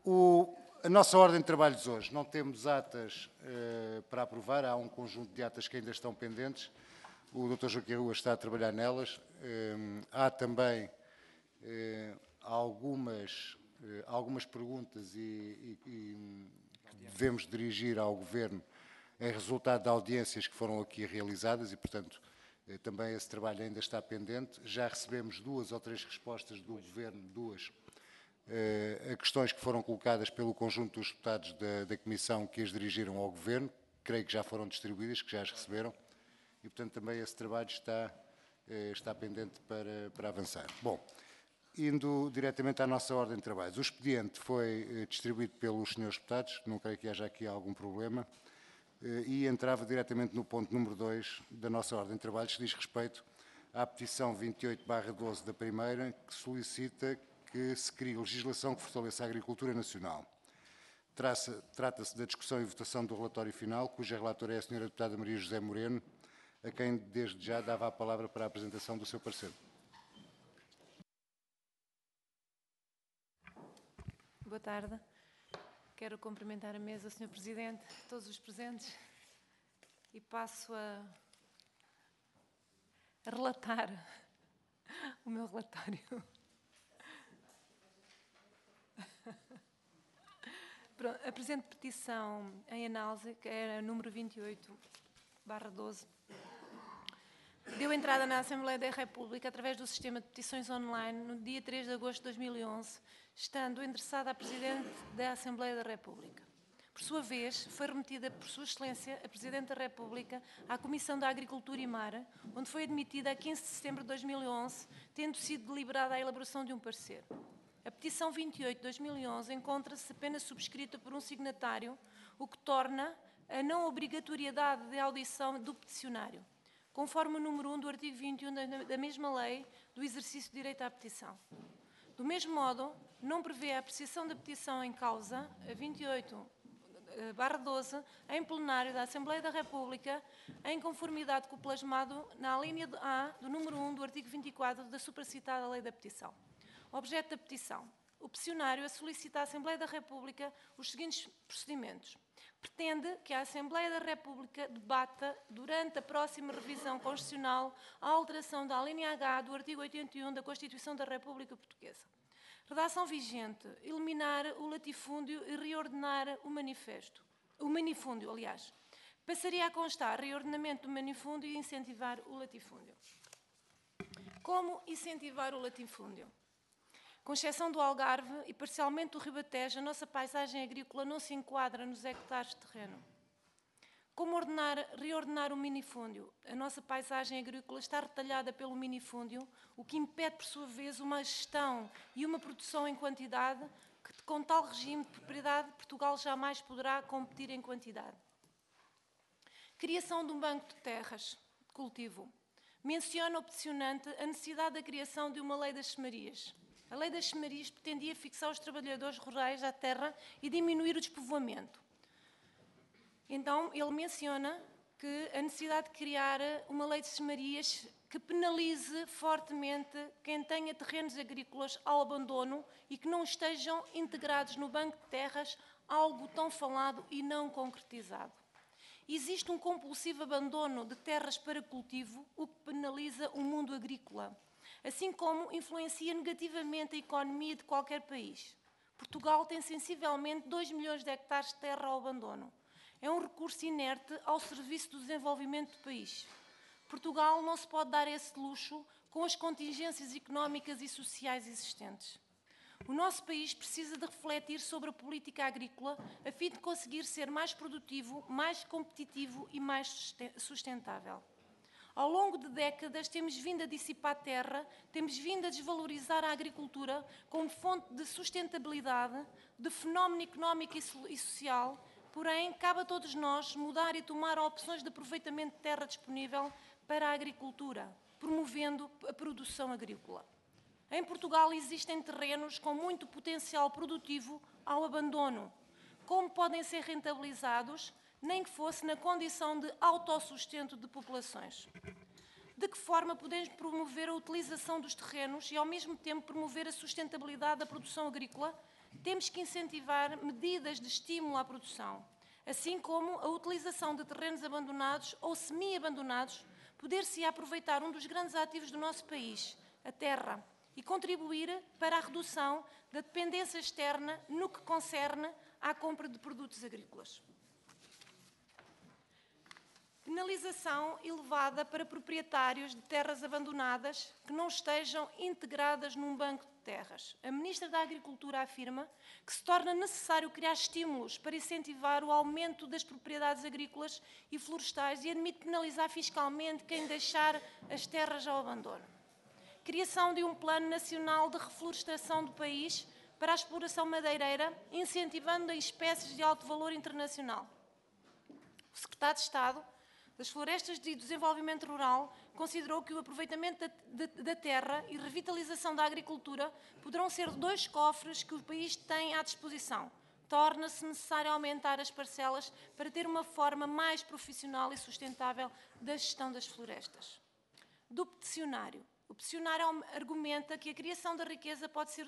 A nossa ordem de trabalhos hoje, não temos atas para aprovar, há um conjunto de atas que ainda estão pendentes. O Dr. Joaquim Rua está a trabalhar nelas. Há também algumas perguntas que devemos dirigir ao Governo em resultado de audiências que foram aqui realizadas e, portanto, também esse trabalho ainda está pendente. Já recebemos 2 ou 3 respostas do Governo, a questões que foram colocadas pelo conjunto dos deputados da Comissão que as dirigiram ao Governo. Creio que já foram distribuídas, que já as receberam. E, portanto, também esse trabalho está pendente para avançar. Bom, indo diretamente à nossa ordem de trabalhos. O expediente foi distribuído pelos senhores deputados, não creio que haja aqui algum problema, e entrava diretamente no ponto número 2 da nossa ordem de trabalhos, que diz respeito à petição 28/12 da Primeira, que solicita que se crie legislação que fortaleça a agricultura nacional. Trata-se da discussão e votação do relatório final, cuja relatora é a senhora deputada Maria José Moreno, a quem desde já dava a palavra para a apresentação do seu parecer. Boa tarde. Quero cumprimentar a mesa, Sr. Presidente, todos os presentes, e passo a relatar o meu relatório. Pronto, a presente petição em análise, que era número 28/12, deu entrada na Assembleia da República através do sistema de petições online no dia 3 de agosto de 2011, estando endereçada à Presidente da Assembleia da República. Por sua vez, foi remetida por Sua Excelência, a Presidente da República, à Comissão da Agricultura e Mar, onde foi admitida a 15 de setembro de 2011, tendo sido deliberada a elaboração de um parecer. A petição 28/2011 encontra-se apenas subscrita por um signatário, o que torna a não obrigatoriedade de audição do peticionário, conforme o número 1 do artigo 21 da mesma lei do exercício de direito à petição. Do mesmo modo, não prevê a apreciação da petição em causa, a 28/12, em plenário da Assembleia da República, em conformidade com o plasmado na alínea A do número 1 do artigo 24 da supracitada lei da petição. Objeto da petição. O peticionário solicita à Assembleia da República os seguintes procedimentos. Pretende que a Assembleia da República debata, durante a próxima revisão constitucional, a alteração da alínea H do artigo 81 da Constituição da República Portuguesa. Redação vigente. Eliminar o latifúndio e reordenar o manifesto. O minifúndio, aliás. Passaria a constar reordenamento do minifúndio e incentivar o latifúndio. Como incentivar o latifúndio? Com exceção do Algarve e parcialmente do Ribatejo, a nossa paisagem agrícola não se enquadra nos hectares de terreno. Como reordenar o minifúndio? A nossa paisagem agrícola está retalhada pelo minifúndio, o que impede, por sua vez, uma gestão e uma produção em quantidade que, com tal regime de propriedade, Portugal jamais poderá competir em quantidade. Criação de um banco de terras de cultivo. Menciona o peticionante a necessidade da criação de uma lei das semarias. A lei das semarias pretendia fixar os trabalhadores rurais à terra e diminuir o despovoamento. Então, ele menciona que a necessidade de criar uma lei de semarias que penalize fortemente quem tenha terrenos agrícolas ao abandono e que não estejam integrados no banco de terras, algo tão falado e não concretizado. Existe um compulsivo abandono de terras para cultivo, o que penaliza o mundo agrícola, assim como influencia negativamente a economia de qualquer país. Portugal tem sensivelmente 2 milhões de hectares de terra ao abandono. É um recurso inerte ao serviço do desenvolvimento do país. Portugal não se pode dar esse luxo com as contingências económicas e sociais existentes. O nosso país precisa de refletir sobre a política agrícola a fim de conseguir ser mais produtivo, mais competitivo e mais sustentável. Ao longo de décadas temos vindo a dissipar terra, temos vindo a desvalorizar a agricultura como fonte de sustentabilidade, de fenómeno económico e social, porém, cabe a todos nós mudar e tomar opções de aproveitamento de terra disponível para a agricultura, promovendo a produção agrícola. Em Portugal existem terrenos com muito potencial produtivo ao abandono. Como podem ser rentabilizados, nem que fosse na condição de autossustento de populações? De que forma podemos promover a utilização dos terrenos e, ao mesmo tempo, promover a sustentabilidade da produção agrícola, temos que incentivar medidas de estímulo à produção, assim como a utilização de terrenos abandonados ou semi-abandonados, poder-se aproveitar um dos grandes ativos do nosso país, a terra, e contribuir para a redução da dependência externa no que concerne à compra de produtos agrícolas. Penalização elevada para proprietários de terras abandonadas que não estejam integradas num banco de terras. A Ministra da Agricultura afirma que se torna necessário criar estímulos para incentivar o aumento das propriedades agrícolas e florestais e admite penalizar fiscalmente quem deixar as terras ao abandono. Criação de um Plano Nacional de Reflorestação do país para a exploração madeireira, incentivando espécies de alto valor internacional. O Secretário de Estado das Florestas e Desenvolvimento Rural considerou que o aproveitamento da terra e revitalização da agricultura poderão ser 2 cofres que o país tem à disposição. Torna-se necessário aumentar as parcelas para ter uma forma mais profissional e sustentável da gestão das florestas. Do peticionário. O peticionário argumenta que a criação da riqueza pode ser...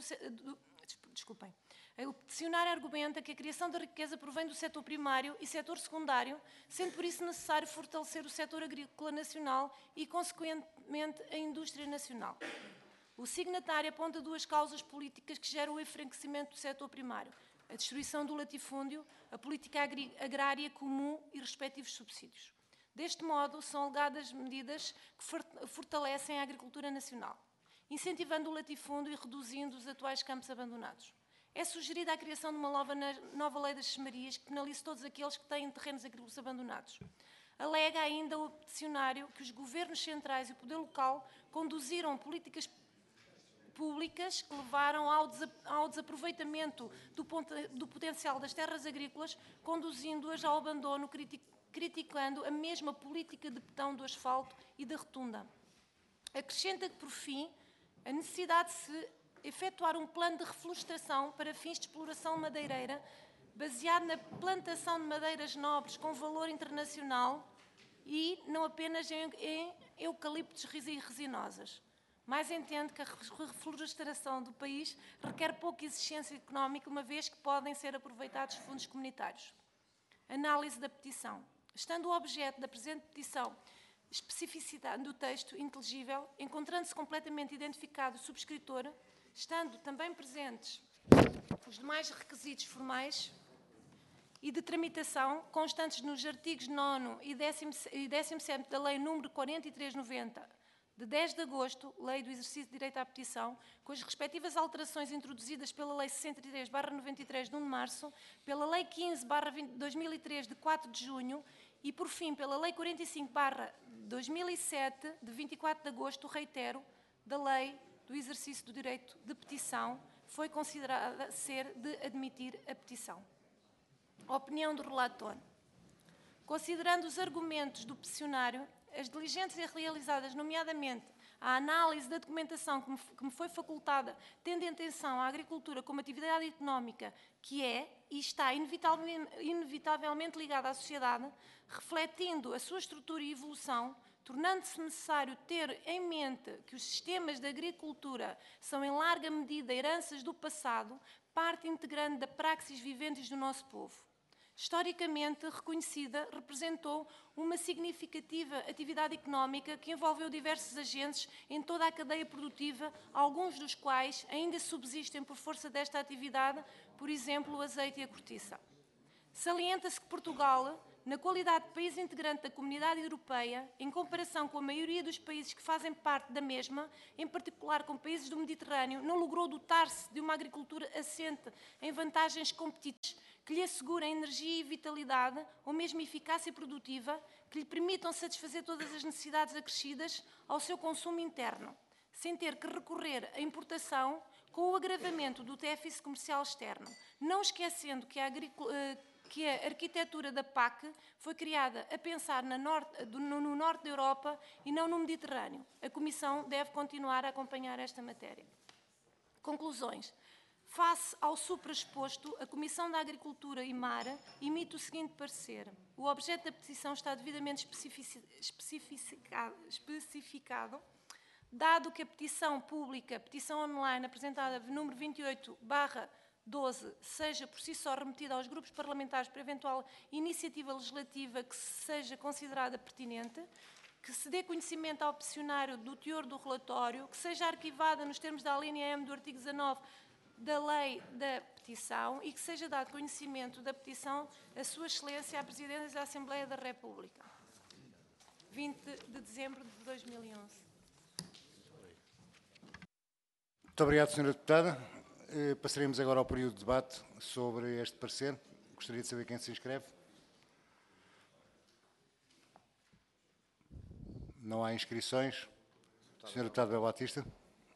O peticionário argumenta que a criação da riqueza provém do setor primário e setor secundário, sendo por isso necessário fortalecer o setor agrícola nacional e, consequentemente, a indústria nacional. O signatário aponta 2 causas políticas que geram o enfraquecimento do setor primário: a destruição do latifúndio, a política agrária comum e respectivos subsídios. Deste modo, são alegadas medidas que fortalecem a agricultura nacional, incentivando o latifúndio e reduzindo os atuais campos abandonados. É sugerida a criação de uma nova lei das chamarias que penalize todos aqueles que têm terrenos agrícolas abandonados. Alega ainda o peticionário que os governos centrais e o poder local conduziram políticas públicas que levaram ao desaproveitamento do potencial das terras agrícolas, conduzindo-as ao abandono, criticando a mesma política de betão do asfalto e da rotunda. Acrescenta que, por fim, a necessidade de se efetuar um plano de reflorestação para fins de exploração madeireira, baseado na plantação de madeiras nobres com valor internacional e não apenas em eucaliptos e resinosas. Mais entende que a reflorestação do país requer pouca exigência económica, uma vez que podem ser aproveitados fundos comunitários. Análise da petição. Estando o objeto da presente petição especificidade do texto inteligível, encontrando-se completamente identificado o subscritor, estando também presentes os demais requisitos formais e de tramitação constantes nos artigos 9º e 17º da Lei nº 4390, de 10 de agosto, Lei do Exercício de Direito à Petição, com as respectivas alterações introduzidas pela Lei 63/93 de 1 de março, pela Lei 15/2003 de 4 de junho e, por fim, pela Lei 45/2007 de 24 de agosto, reitero, da Lei do Exercício do Direito de Petição, foi considerada ser de admitir a petição. Opinião do relator. Considerando os argumentos do peticionário, as diligências realizadas, nomeadamente a análise da documentação que me foi facultada, tendo em atenção a agricultura como atividade económica que é e está inevitavelmente ligada à sociedade, refletindo a sua estrutura e evolução, tornando-se necessário ter em mente que os sistemas de agricultura são em larga medida heranças do passado, parte integrante da praxis viventes do nosso povo. Historicamente reconhecida, representou uma significativa atividade económica que envolveu diversos agentes em toda a cadeia produtiva, alguns dos quais ainda subsistem por força desta atividade, por exemplo, o azeite e a cortiça. Salienta-se que Portugal, na qualidade de país integrante da Comunidade Europeia, em comparação com a maioria dos países que fazem parte da mesma, em particular com países do Mediterrâneo, não logrou dotar-se de uma agricultura assente em vantagens competitivas que lhe assegurem energia e vitalidade, ou mesmo eficácia produtiva, que lhe permitam satisfazer todas as necessidades acrescidas ao seu consumo interno, sem ter que recorrer à importação, com o agravamento do déficit comercial externo, não esquecendo que a arquitetura da PAC foi criada a pensar no norte da Europa e não no Mediterrâneo. A Comissão deve continuar a acompanhar esta matéria. Conclusões. Face ao supraexposto, a Comissão da Agricultura e Mar emite o seguinte parecer. O objeto da petição está devidamente especificado, dado que a petição pública, petição online apresentada número 12 seja por si só remetida aos grupos parlamentares para eventual iniciativa legislativa que seja considerada pertinente, que se dê conhecimento ao peticionário do teor do relatório, que seja arquivada nos termos da alínea M do artigo 19 da lei da petição e que seja dado conhecimento da petição a Sua Excelência à Presidência da Assembleia da República. 20 de dezembro de 2011. Muito obrigado, Sra. Deputada. Passaremos agora ao período de debate sobre este parecer. Gostaria de saber quem se inscreve. Não há inscrições. Sr. Deputado Bel Batista.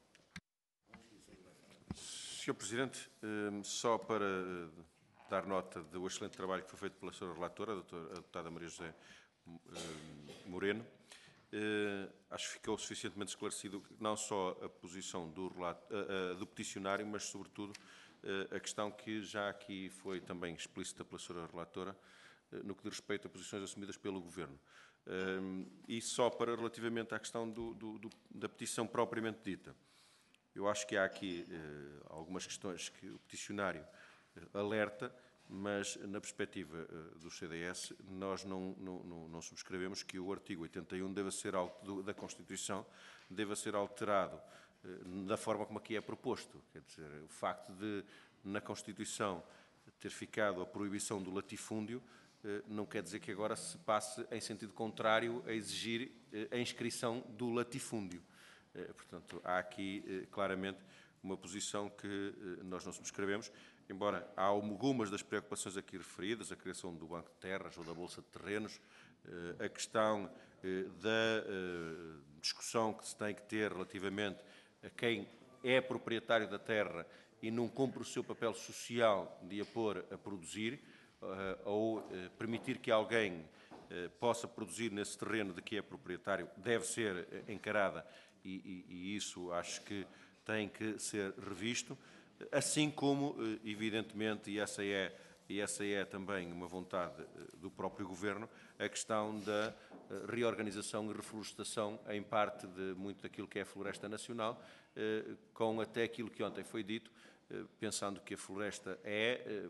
Sr. Presidente, só para dar nota do excelente trabalho que foi feito pela Sra. Relatora, a deputada Maria José Moreno, acho que ficou suficientemente esclarecido não só a posição do peticionário, mas, sobretudo, a questão que já aqui foi também explícita pela Sra. Relatora, no que diz respeito a posições assumidas pelo Governo. E só para relativamente à questão da petição propriamente dita. Eu acho que há aqui algumas questões que o peticionário alerta, mas na perspectiva do CDS nós não subscrevemos que o artigo 81 da Constituição deva ser alterado da forma como aqui é proposto. Quer dizer, o facto de na Constituição ter ficado a proibição do latifúndio não quer dizer que agora se passe em sentido contrário a exigir a inscrição do latifúndio. Portanto, há aqui claramente uma posição que nós não subscrevemos, embora há algumas das preocupações aqui referidas, a criação do Banco de Terras ou da Bolsa de Terrenos, a questão da discussão que se tem que ter relativamente a quem é proprietário da terra e não cumpre o seu papel social de a pôr a produzir, ou permitir que alguém possa produzir nesse terreno de que é proprietário, deve ser encarada e isso acho que tem que ser revisto, assim como, evidentemente, e essa é também uma vontade do próprio Governo, a questão da reorganização e reflorestação em parte de muito daquilo que é a floresta nacional, com até aquilo que ontem foi dito, pensando que a floresta é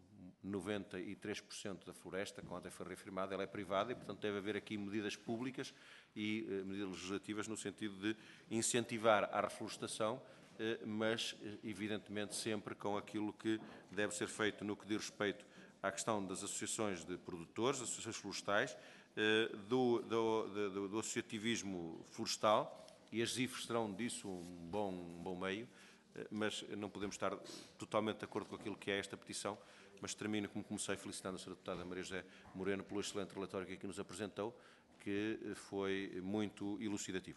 93% da floresta, como ontem foi reafirmado, ela é privada e, portanto, deve haver aqui medidas públicas e medidas legislativas no sentido de incentivar a reflorestação, mas, evidentemente, sempre com aquilo que deve ser feito no que diz respeito à questão das associações de produtores, associações florestais, do associativismo florestal, e as IFES serão disso um bom meio, mas não podemos estar totalmente de acordo com aquilo que é esta petição, mas termino como comecei felicitando a Sra. Deputada Maria José Moreno pelo excelente relatório que aqui nos apresentou, que foi muito elucidativo.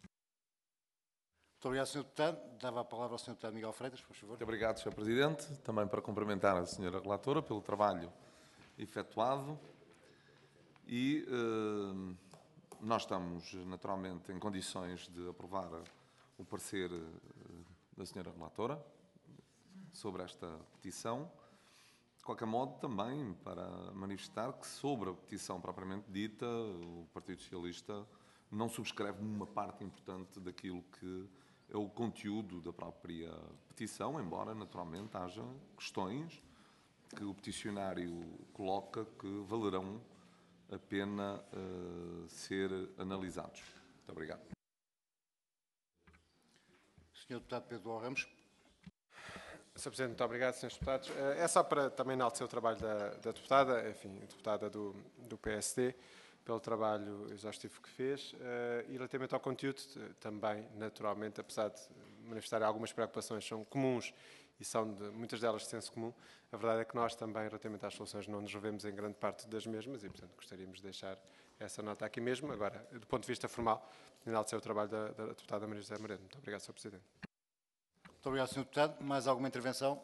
Muito obrigado, Sr. Deputado. Dava a palavra ao Sr. Deputado Miguel Freitas, por favor. Muito obrigado, Sr. Presidente. Também para cumprimentar a Sra. Relatora pelo trabalho efetuado. E nós estamos, naturalmente, em condições de aprovar o parecer da Sra. Relatora sobre esta petição. De qualquer modo, também para manifestar que sobre a petição propriamente dita, o Partido Socialista não subscreve uma parte importante daquilo que é o conteúdo da própria petição, embora, naturalmente, haja questões que o peticionário coloca que valerão a pena ser analisados. Muito obrigado. Sr. Deputado Pedro Ramos. Sr. Presidente, muito obrigado, Srs. Deputados. É só para também enaltecer o trabalho da deputada, enfim, deputada do PSD, pelo trabalho exaustivo que fez e relativamente ao conteúdo também, naturalmente, apesar de manifestar algumas preocupações, são comuns e são muitas delas de senso comum, a verdade é que nós também, relativamente às soluções, não nos revemos em grande parte das mesmas e, portanto, gostaríamos de deixar essa nota aqui mesmo. Agora, do ponto de vista formal, enaltecer o trabalho da deputada Maria José Moreno. Muito obrigado, Sr. Presidente. Muito obrigado, Sr. Deputado. Mais alguma intervenção?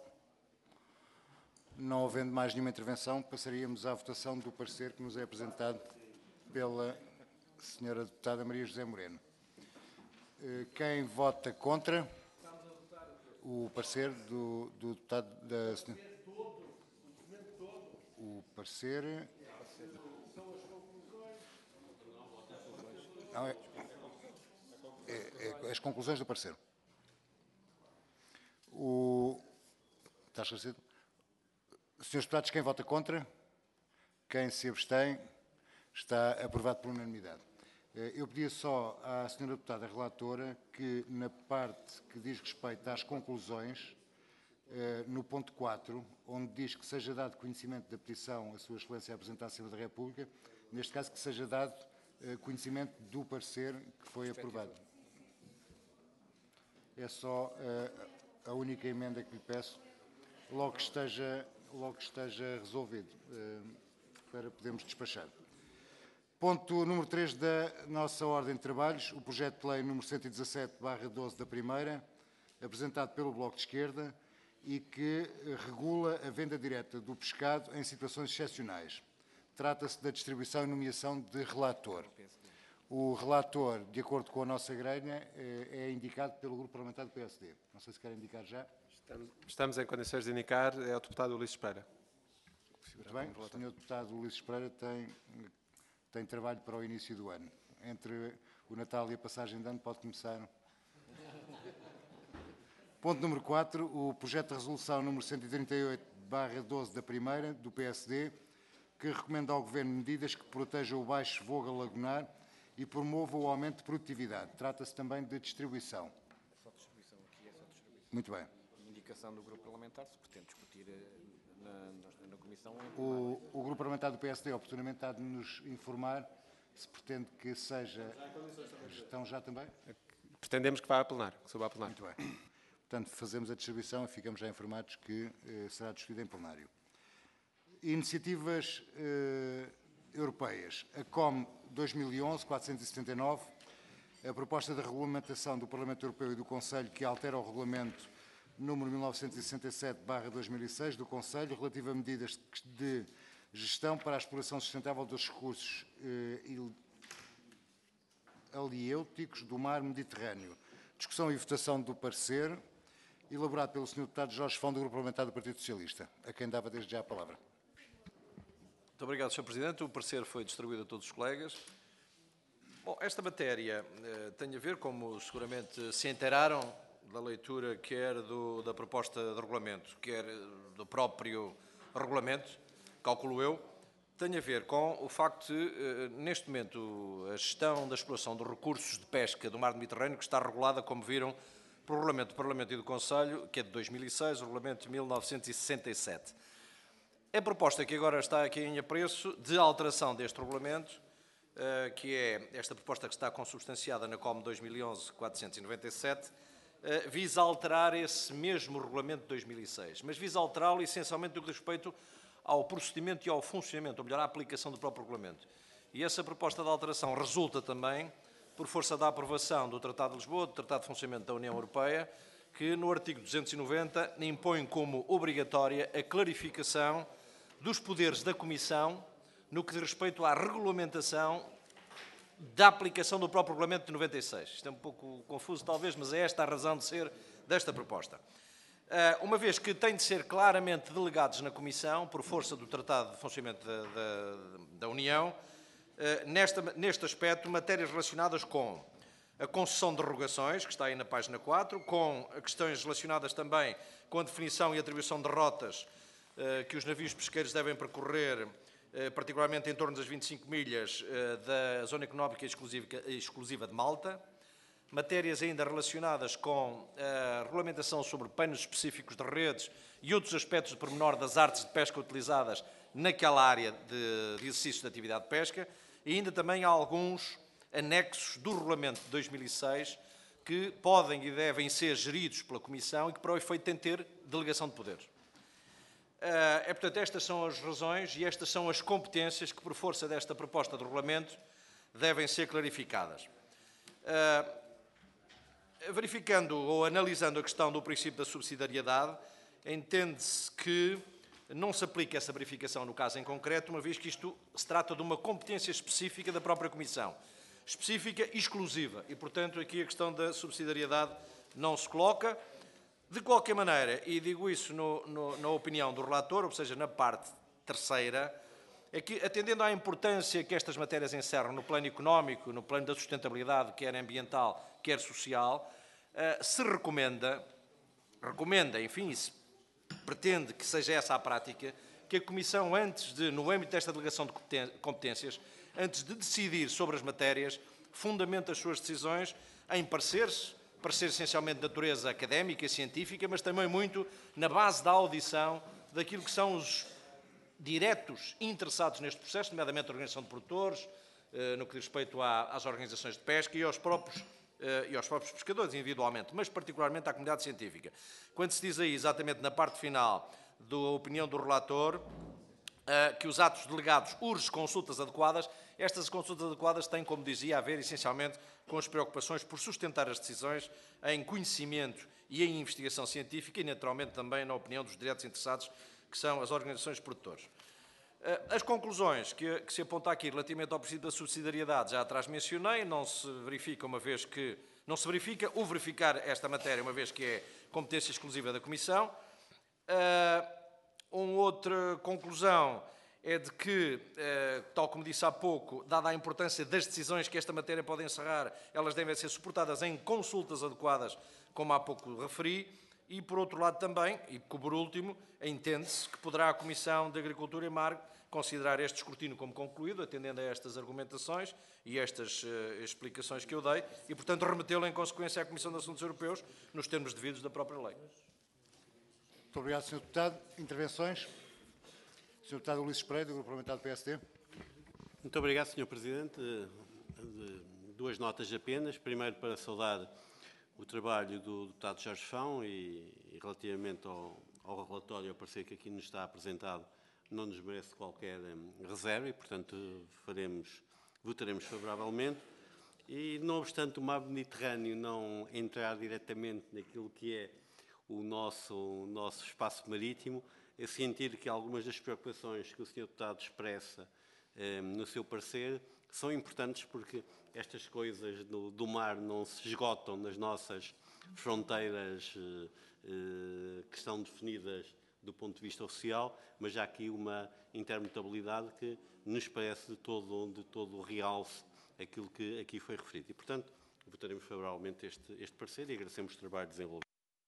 Não havendo mais nenhuma intervenção, passaríamos à votação do parecer que nos é apresentado pela Sra. Deputada Maria José Moreno. Quem vota contra o parecer do deputado da Sra. O parecer... Não, as conclusões do parecer. Está esclarecido? Senhores deputados, quem vota contra? Quem se abstém? Está aprovado por unanimidade. Eu pedia só à senhora deputada relatora que, na parte que diz respeito às conclusões, no ponto 4, onde diz que seja dado conhecimento da petição a Sua Excelência a apresentar à Assembleia da República, neste caso que seja dado conhecimento do parecer que foi aprovado. É só a única emenda que lhe peço, logo que esteja resolvido, para podermos despachar. Ponto número 3 da nossa ordem de trabalhos, o projeto de lei número 117/12 da Primeira, apresentado pelo Bloco de Esquerda e que regula a venda direta do pescado em situações excepcionais. Trata-se da distribuição e nomeação de relator. O relator, de acordo com a nossa grelha, é indicado pelo Grupo Parlamentar do PSD. Não sei se quer indicar já. Estamos em condições de indicar, é o deputado Ulisses Pereira. Muito bem, o senhor deputado Ulisses Pereira tem trabalho para o início do ano. Entre o Natal e a passagem de ano pode começar. Ponto número 4, o projeto de resolução número 138/12 da Primeira, do PSD, que recomenda ao Governo medidas que protejam o baixo vogo lagunar e promovam o aumento de produtividade. Trata-se também de distribuição. Só distribuição aqui, é só distribuição. Muito bem. Indicação do grupo parlamentar, se pretende discutir na comissão. O Grupo Parlamentar do PSD, oportunamente, há de nos informar se pretende que seja... Estão já também? Pretendemos que vá a plenário, que suba a plenário. Muito bem. Portanto, fazemos a distribuição e ficamos já informados que será discutido em plenário. Iniciativas europeias. A COM 2011-479, a proposta de regulamentação do Parlamento Europeu e do Conselho que altera o regulamento número 1967/2006 do Conselho relativo a medidas de gestão para a exploração sustentável dos recursos haliêuticos do mar Mediterrâneo. Discussão e votação do parecer, elaborado pelo Sr. Deputado Jorge Fão, do Grupo Parlamentar do Partido Socialista, a quem dava desde já a palavra. Muito obrigado, Sr. Presidente. O parecer foi distribuído a todos os colegas. Bom, esta matéria tem a ver, como seguramente se inteiraram, da leitura quer da proposta de regulamento, quer do próprio regulamento, calculo eu, tem a ver com o facto de, neste momento, a gestão da exploração dos recursos de pesca do mar Mediterrâneo, que está regulada, como viram, pelo regulamento do Parlamento e do Conselho, que é de 2006, o regulamento de 1967. A proposta que agora está aqui em apreço de alteração deste regulamento, que é esta proposta que está consubstanciada na COM 2011-497, visa alterar esse mesmo regulamento de 2006, mas visa alterá-lo essencialmente no que diz respeito ao procedimento e ao funcionamento, ou melhor, à aplicação do próprio regulamento. E essa proposta de alteração resulta também por força da aprovação do Tratado de Lisboa, do Tratado de Funcionamento da União Europeia, que no artigo 290 impõe como obrigatória a clarificação dos poderes da Comissão no que diz respeito à regulamentação da aplicação do próprio regulamento de 96. Isto é um pouco confuso, talvez, mas é esta a razão de ser desta proposta. Uma vez que têm de ser claramente delegados na Comissão, por força do Tratado de Funcionamento da União, neste aspecto, matérias relacionadas com a concessão de rogações, que está aí na página 4, com questões relacionadas também com a definição e atribuição de rotas que os navios pesqueiros devem percorrer, particularmente em torno das 25 milhas da Zona Económica Exclusiva de Malta. Matérias ainda relacionadas com a regulamentação sobre panos específicos de redes e outros aspectos de pormenor das artes de pesca utilizadas naquela área de exercício de atividade de pesca. E ainda também há alguns anexos do regulamento de 2006 que podem e devem ser geridos pela Comissão e que, para o efeito, têm de ter delegação de poderes. Portanto, estas são as razões e estas são as competências que, por força desta proposta de regulamento, devem ser clarificadas. Verificando ou analisando a questão do princípio da subsidiariedade, entende-se que não se aplica essa verificação no caso em concreto, uma vez que isto se trata de uma competência específica da própria Comissão. Específica e exclusiva. E, portanto, aqui a questão da subsidiariedade não se coloca. De qualquer maneira, e digo isso na opinião do relator, ou seja, na parte terceira, é que, atendendo à importância que estas matérias encerram no plano económico, no plano da sustentabilidade, quer ambiental, quer social, se recomenda, enfim, pretende que seja essa a prática, que a Comissão, no âmbito desta delegação de competências, antes de decidir sobre as matérias, fundamenta as suas decisões em pareceres essencialmente de natureza académica e científica, mas também muito na base da audição daquilo que são os diretos interessados neste processo, nomeadamente a Organização de Produtores, no que diz respeito às organizações de pesca e aos próprios pescadores individualmente, mas particularmente à comunidade científica. Quando se diz aí, exatamente na parte final da opinião do relator, que os atos delegados urgem consultas adequadas, estas consultas adequadas têm, como dizia, a ver essencialmente com as preocupações por sustentar as decisões em conhecimento e em investigação científica e, naturalmente, também na opinião dos diretos interessados, que são as organizações de produtores. As conclusões que se aponta aqui relativamente ao princípio da subsidiariedade já atrás mencionei, não se verifica o verificar esta matéria, uma vez que é competência exclusiva da Comissão. Uma outra conclusão é de que, tal como disse há pouco, dada a importância das decisões que esta matéria pode encerrar, elas devem ser suportadas em consultas adequadas, como há pouco referi, e, por outro lado também, e por último, entende-se que poderá a Comissão de Agricultura e Mar considerar este escrutínio como concluído, atendendo a estas argumentações e estas explicações que eu dei, e, portanto, remetê-lo em consequência à Comissão de Assuntos Europeus, nos termos devidos da própria lei. Muito obrigado, Sr. Deputado. Intervenções? Sr. Deputado Ulisses Pereira, do Grupo Parlamentar do PSD. Muito obrigado, Sr. Presidente. Duas notas apenas. Primeiro, para saudar o trabalho do deputado Jorge Fão e relativamente ao relatório, ao parecer que aqui nos está apresentado, não nos merece qualquer reserva e, portanto, votaremos favoravelmente. E, não obstante o mar Mediterrâneo não entrar diretamente naquilo que é o nosso espaço marítimo, é sentir que algumas das preocupações que o Sr. Deputado expressa no seu parecer são importantes, porque estas coisas do mar não se esgotam nas nossas fronteiras que estão definidas do ponto de vista oficial, mas há aqui uma intermutabilidade que nos parece de todo o realce aquilo que aqui foi referido. E, portanto, votaremos favoravelmente este parecer e agradecemos o trabalho desenvolvido.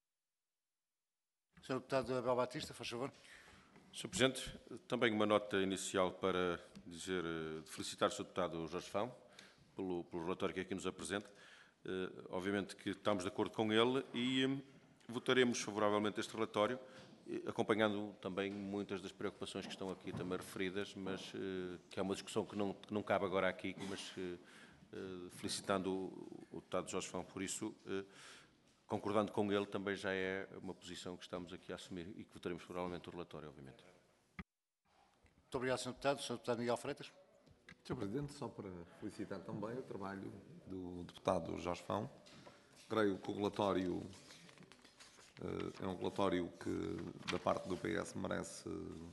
Sr. Deputado Abel Batista, faz favor. Sr. Presidente, também uma nota inicial para felicitar o Sr. Deputado Jorge Fão pelo relatório que aqui nos apresenta. Obviamente que estamos de acordo com ele e votaremos favoravelmente este relatório, acompanhando também muitas das preocupações que estão aqui também referidas, mas que é uma discussão que não cabe agora aqui, mas felicitando o deputado Jorge Fão por isso, concordando com ele, também já é uma posição que estamos aqui a assumir e que votaremos favoravelmente o relatório, obviamente. Muito obrigado, Sr. Deputado. Sr. Deputado Miguel Freitas. Sr. Presidente, só para felicitar também o trabalho do deputado Jorge Fão. Creio que o relatório é um relatório que, da parte do PS, merece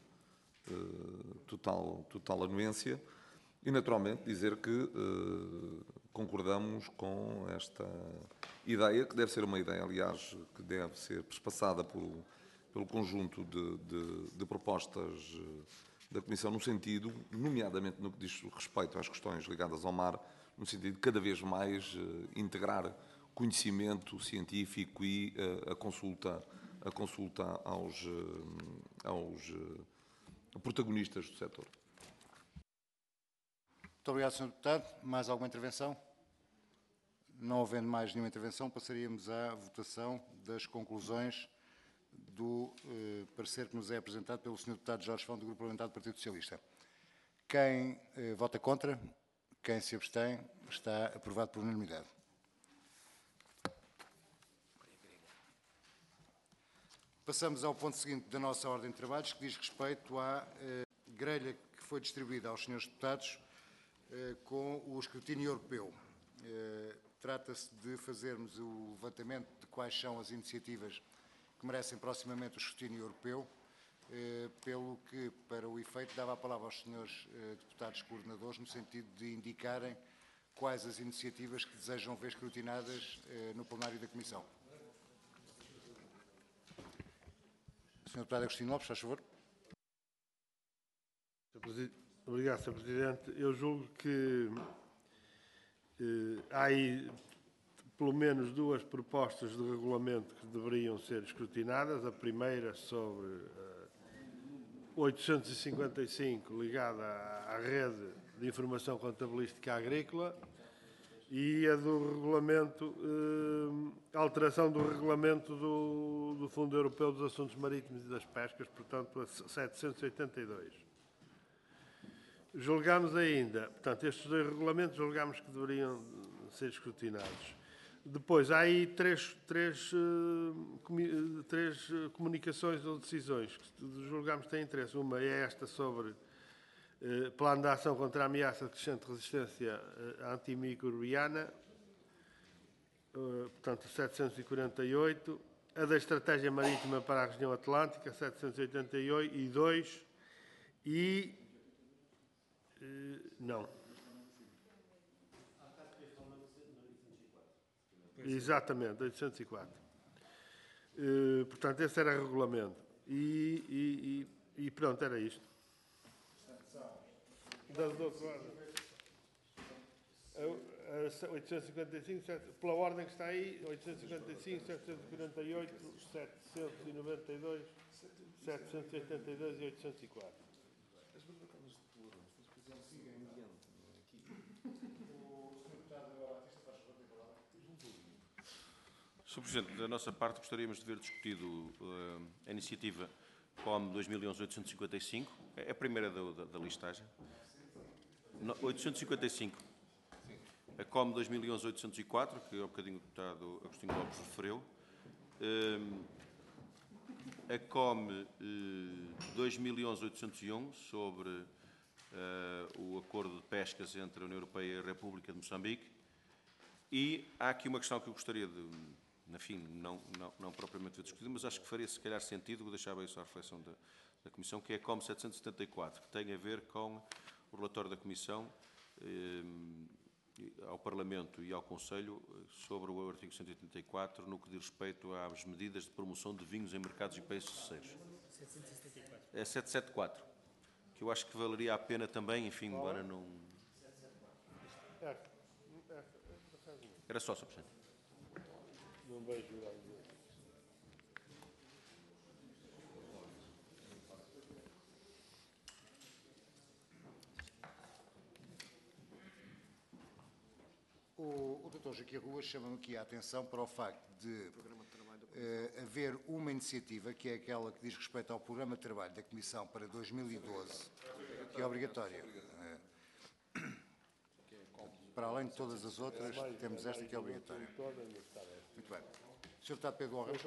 total anuência e, naturalmente, dizer que concordamos com esta ideia, que deve ser uma ideia, aliás, que deve ser passada pelo conjunto de propostas da Comissão, no sentido, nomeadamente no que diz respeito às questões ligadas ao mar, no sentido de cada vez mais integrar conhecimento científico e a consulta aos protagonistas do setor. Muito obrigado, Sr. Deputado. Mais alguma intervenção? Não havendo mais nenhuma intervenção, passaríamos à votação das conclusões do parecer que nos é apresentado pelo Sr. Deputado Jorge Fão, do Grupo Parlamentar do Partido Socialista. Quem vota contra, quem se abstém, está aprovado por unanimidade. Passamos ao ponto seguinte da nossa ordem de trabalhos, que diz respeito à grelha que foi distribuída aos senhores deputados com o escrutínio europeu. Trata-se de fazermos o levantamento de quais são as iniciativas que merecem proximamente o escrutínio europeu, pelo que, para o efeito, dava a palavra aos senhores deputados coordenadores, no sentido de indicarem quais as iniciativas que desejam ver escrutinadas no plenário da Comissão. Sr. Deputado Agostinho Lopes, faz favor. Obrigado, Sr. Presidente. Eu julgo que há aí pelo menos duas propostas de regulamento que deveriam ser escrutinadas. A primeira sobre 855, ligada à rede de informação contabilística agrícola, e a do regulamento, a alteração do regulamento do Fundo Europeu dos Assuntos Marítimos e das Pescas, portanto, a 782. Julgámos ainda, portanto, estes dois regulamentos julgámos que deveriam ser escrutinados. Depois, há aí três comunicações ou decisões que julgámos que têm interesse. Uma é esta sobre Plano de Ação contra a Ameaça de Crescente Resistência Antimicrobiana, portanto, 748. A da Estratégia Marítima para a Região Atlântica, 782. E... não. Exatamente, 804. Portanto, esse era o regulamento. E pronto, era isto. Das outras ordens. 855, pela ordem que está aí, 855, 748, 792, 782 e 804. Sr. Presidente, da nossa parte gostaríamos de ver discutido a iniciativa COM 2011-855, é a primeira da listagem. 855. A COM 2011-804, que há bocadinho o deputado Agostinho Lopes referiu. A COM 2011-801, sobre o acordo de pescas entre a União Europeia e a República de Moçambique. E há aqui uma questão que eu gostaria de, enfim, não propriamente discutir, mas acho que faria se calhar sentido, vou deixar isso à reflexão da Comissão, que é a COM 774, que tem a ver com o relatório da Comissão ao Parlamento e ao Conselho sobre o artigo 184, no que diz respeito às medidas de promoção de vinhos em mercados e países terceiros. 774. É 774, que eu acho que valeria a pena também, enfim, embora não... Era só, Sr. Presidente. Não vejo nada. O Dr. Joaquim Rua chama-me aqui a atenção para o facto de haver uma iniciativa, que é aquela que diz respeito ao Programa de Trabalho da Comissão para 2012, que é obrigatória. Para além de todas as outras, temos esta que é obrigatória. Muito bem. Sr. Deputado Pedro Orra.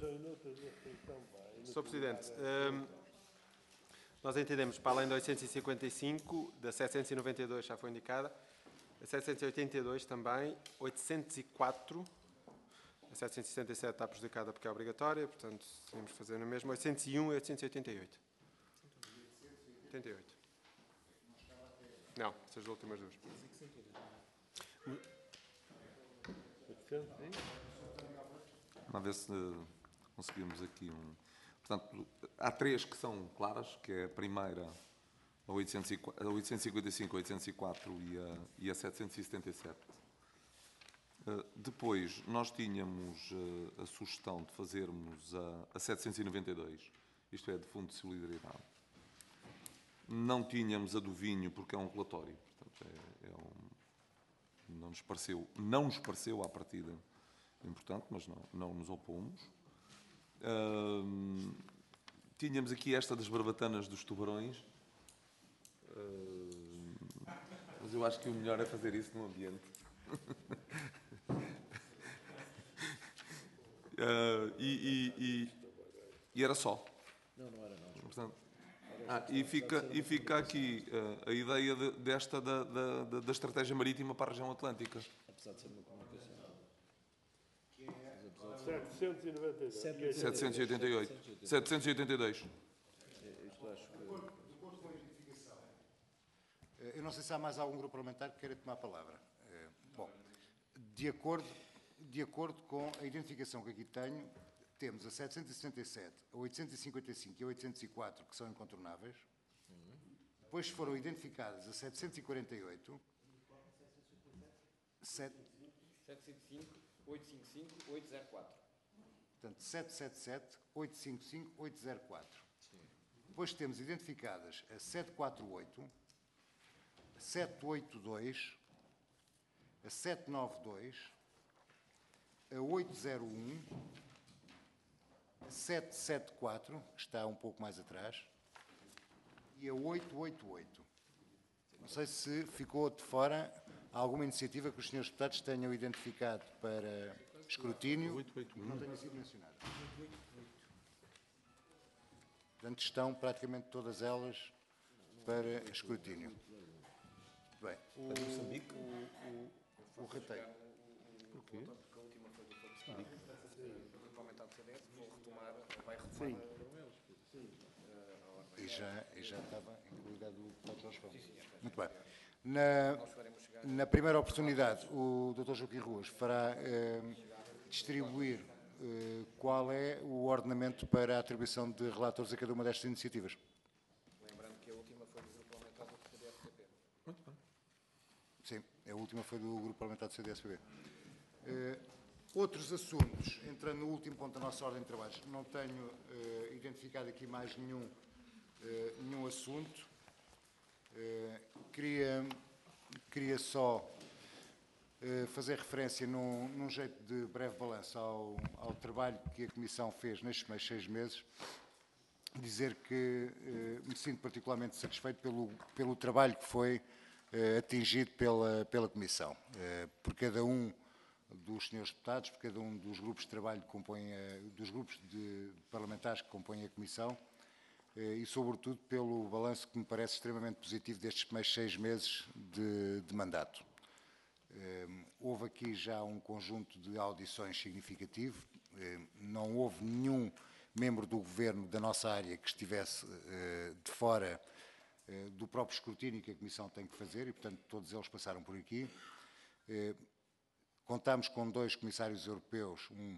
Sr. Presidente, nós entendemos, para além da 855, da 792 já foi indicada, a 782 também, 804, a 767 está prejudicada porque é obrigatória, portanto, temos que fazer na mesma, 801 e 888. 88. Não, essas últimas duas. Vamos ver se conseguimos aqui um... Portanto, há três que são claras, que é a primeira, a 855, a 804 e a 777. Depois, nós tínhamos a sugestão de fazermos a 792, isto é, de Fundo de Solidariedade. Não tínhamos a do vinho, porque é um relatório, portanto, não nos pareceu à partida importante, mas não nos opomos. Tínhamos aqui esta das barbatanas dos tubarões, mas eu acho que o melhor é fazer isso no ambiente. E era só. Não era não. Portanto, e fica aqui a ideia desta da estratégia marítima para a região atlântica. Apesar de ser uma comunicação. 792. 788. 782. Isto acho que... Eu não sei se há mais algum grupo parlamentar que queira tomar a palavra. Bom, de acordo com a identificação que aqui tenho, temos a 767, a 855 e a 804, que são incontornáveis. Depois foram identificadas a 748, 755, 855-804. Portanto, 777-855-804. Depois temos identificadas a 748, a 782, a 792, a 801, a 774, que está um pouco mais atrás, e a 888. Não sei se ficou de fora alguma iniciativa que os senhores deputados tenham identificado para escrutínio que não tenha sido mencionada. Portanto, estão praticamente todas elas para escrutínio. Bem, o rateio. Porquê? Porque a última foi do Grupo Parlamentar do CDS, vou retomar, vai retomar. Sim. E já estava incluída a do Dr. Jorge Fão. Muito bem. Na primeira oportunidade, o Dr. Joaquim Ruas fará distribuir qual é o ordenamento para a atribuição de relatores a cada uma destas iniciativas. Lembrando que a última foi do Grupo Parlamentar do CDS-PP. Muito bem. Sim, a última foi do Grupo Parlamentar do CDS-PP. Outros assuntos, entrando no último ponto da nossa ordem de trabalhos, não tenho identificado aqui mais nenhum assunto. Queria só fazer referência num jeito de breve balanço ao trabalho que a Comissão fez nestes primeiros 6 meses, dizer que me sinto particularmente satisfeito pelo trabalho que foi atingido pela Comissão, por cada um dos senhores deputados, por cada um dos grupos de trabalho que compõem, dos grupos de parlamentares que compõem a Comissão, e, sobretudo, pelo balanço que me parece extremamente positivo destes primeiros 6 meses de mandato. Houve aqui já um conjunto de audições significativo, não houve nenhum membro do Governo da nossa área que estivesse de fora do próprio escrutínio que a Comissão tem que fazer e, portanto, todos eles passaram por aqui. Contámos com 2 comissários europeus, um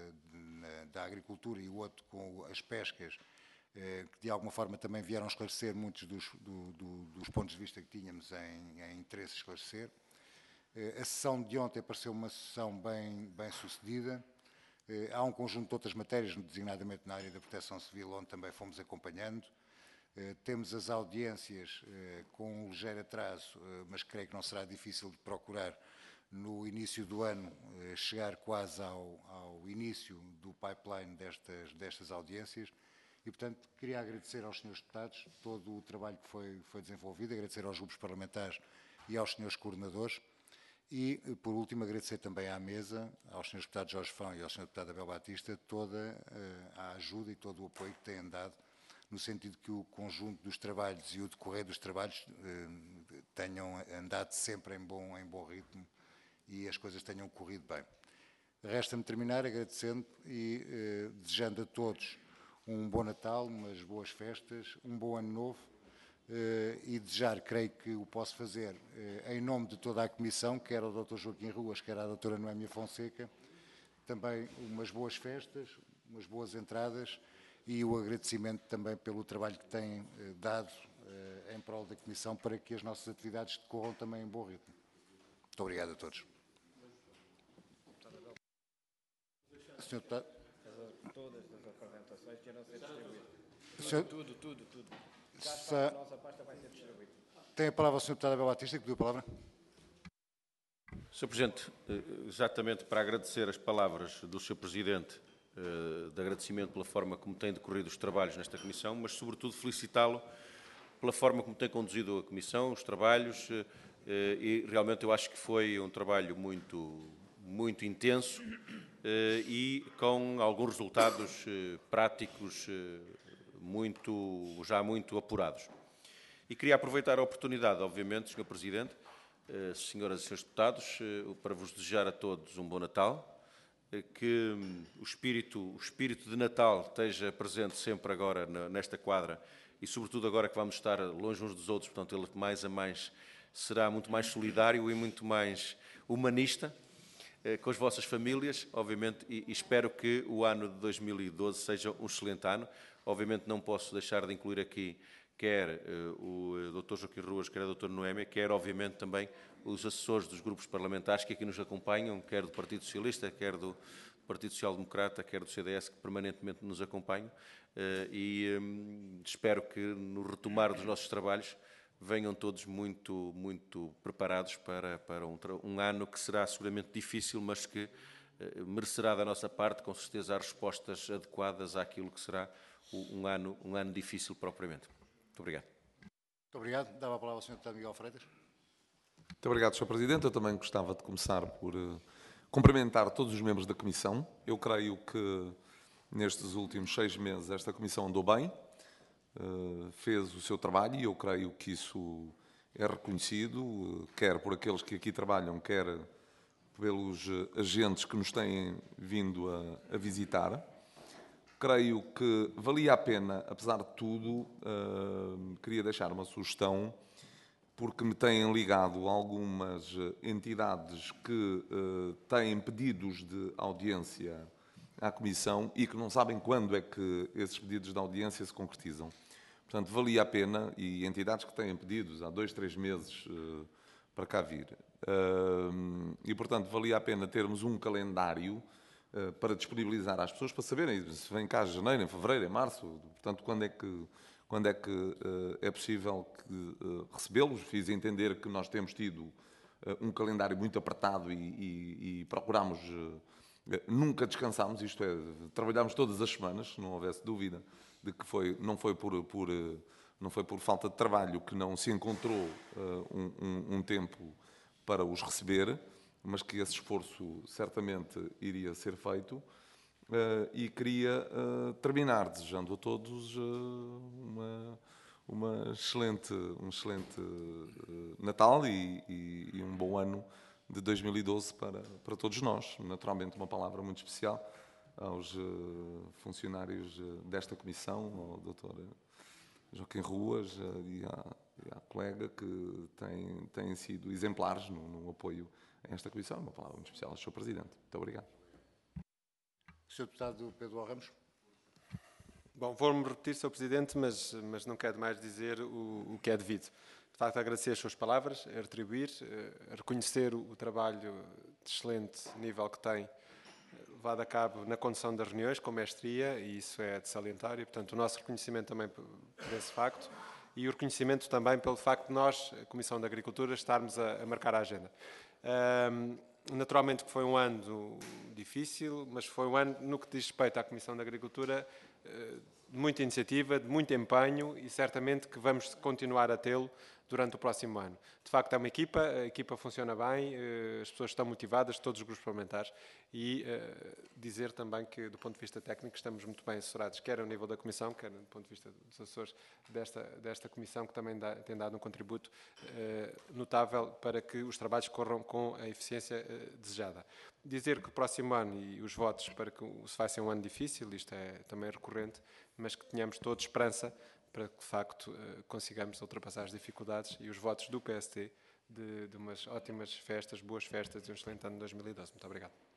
da Agricultura e o outro com as pescas, que de alguma forma também vieram esclarecer muitos dos pontos de vista que tínhamos em interesse esclarecer. A sessão de ontem pareceu uma sessão bem sucedida. Há um conjunto de outras matérias, designadamente na área da proteção civil, onde também fomos acompanhando. Temos as audiências com um ligeiro atraso, mas creio que não será difícil de procurar no início do ano chegar quase ao início do pipeline destas audiências. E, portanto, queria agradecer aos senhores deputados todo o trabalho que foi desenvolvido, agradecer aos grupos parlamentares e aos senhores coordenadores e, por último, agradecer também à mesa, aos senhores deputados Jorge Fão e ao senhor deputado Abel Batista, toda a ajuda e todo o apoio que têm dado, no sentido que o conjunto dos trabalhos e o decorrer dos trabalhos tenham andado sempre em bom ritmo e as coisas tenham corrido bem. Resta-me terminar agradecendo e desejando a todos um bom Natal, umas boas festas, um bom Ano Novo e desejar, creio que o posso fazer em nome de toda a Comissão, quer ao Dr. Joaquim Ruas, quer à Dra. Noémia Fonseca, também umas boas festas, umas boas entradas e o agradecimento também pelo trabalho que têm dado em prol da Comissão para que as nossas atividades decorram também em bom ritmo. Muito obrigado a todos. Senhor Deputado. Todas as apresentações que irão ser distribuídas. Senhor... Tudo. A nossa pasta vai ser distribuída. Tem a palavra o Sr. Deputado Abel Batista, que pediu a palavra. Sr. Presidente, exatamente para agradecer as palavras do Sr. Presidente, de agradecimento pela forma como tem decorrido os trabalhos nesta Comissão, mas, sobretudo, felicitá-lo pela forma como tem conduzido a Comissão, os trabalhos, e realmente eu acho que foi um trabalho muito intenso e com alguns resultados práticos já muito apurados. E queria aproveitar a oportunidade, obviamente, Sr. Presidente, senhoras e senhores deputados, para vos desejar a todos um bom Natal, que o espírito de Natal esteja presente sempre agora nesta quadra e, sobretudo, agora que vamos estar longe uns dos outros, portanto, ele mais a mais será muito mais solidário e muito mais humanista com as vossas famílias, obviamente, e espero que o ano de 2012 seja um excelente ano. Obviamente não posso deixar de incluir aqui quer o Dr. Joaquim Ruas, quer a Dra. Noémia, quer, obviamente, também os assessores dos grupos parlamentares que aqui nos acompanham, quer do Partido Socialista, quer do Partido Social Democrata, quer do CDS, que permanentemente nos acompanham, e espero que no retomar dos nossos trabalhos venham todos muito preparados para um ano que será seguramente difícil, mas que merecerá da nossa parte, com certeza, as respostas adequadas àquilo que será um ano difícil propriamente. Muito obrigado. Muito obrigado. Dava a palavra ao Sr. Deputado Miguel Freitas. Muito obrigado, Sr. Presidente. Eu também gostava de começar por cumprimentar todos os membros da Comissão. Eu creio que nestes últimos 6 meses esta Comissão andou bem, fez o seu trabalho e eu creio que isso é reconhecido, quer por aqueles que aqui trabalham, quer pelos agentes que nos têm vindo a visitar. Creio que valia a pena, apesar de tudo, queria deixar uma sugestão, porque me têm ligado algumas entidades que têm pedidos de audiência à Comissão e que não sabem quando é que esses pedidos de audiência se concretizam. Portanto, valia a pena, e entidades que têm pedidos há 2, 3 meses para cá vir. E, portanto, valia a pena termos um calendário para disponibilizar às pessoas, para saberem se vem cá em janeiro, em fevereiro, em março, portanto, quando é que é possível recebê-los. Fiz entender que nós temos tido um calendário muito apertado e procuramos, nunca descansámos, isto é, trabalhámos todas as semanas, se não houvesse dúvida de que não foi por falta de trabalho que não se encontrou um tempo para os receber, mas que esse esforço certamente iria ser feito. E queria terminar desejando a todos um excelente Natal e um bom ano de 2012 para todos nós. Naturalmente, uma palavra muito especial aos funcionários desta Comissão, ao Dr. Joaquim Ruas e à colega que têm sido exemplares no apoio a esta Comissão. Uma palavra muito especial ao Sr. Presidente. Muito obrigado. Sr. Deputado Pedro Ramos. Bom, vou-me repetir, Sr. Presidente, mas não quero mais dizer o que é devido. De facto, agradecer as suas palavras, a retribuir, a reconhecer o trabalho de excelente nível que tem levado a cabo na condução das reuniões, com mestria, e isso é de salientar, e, portanto, o nosso reconhecimento também por esse facto, e o reconhecimento também pelo facto de nós, a Comissão da Agricultura, estarmos a marcar a agenda. Naturalmente que foi um ano difícil, mas foi um ano, no que diz respeito à Comissão da Agricultura, de muita iniciativa, de muito empenho, e certamente que vamos continuar a tê-lo durante o próximo ano. De facto, é uma equipa, a equipa funciona bem, as pessoas estão motivadas, todos os grupos parlamentares, e dizer também que, do ponto de vista técnico, estamos muito bem assessorados, quer ao nível da Comissão, quer do ponto de vista dos assessores desta Comissão, que também tem dado um contributo notável para que os trabalhos corram com a eficiência desejada. Dizer que o próximo ano, e os votos para que se vai ser um ano difícil, isto é também recorrente, mas que tenhamos todos esperança para que, de facto, consigamos ultrapassar as dificuldades, e os votos do PST de umas ótimas festas, boas festas e um excelente ano de 2012. Muito obrigado.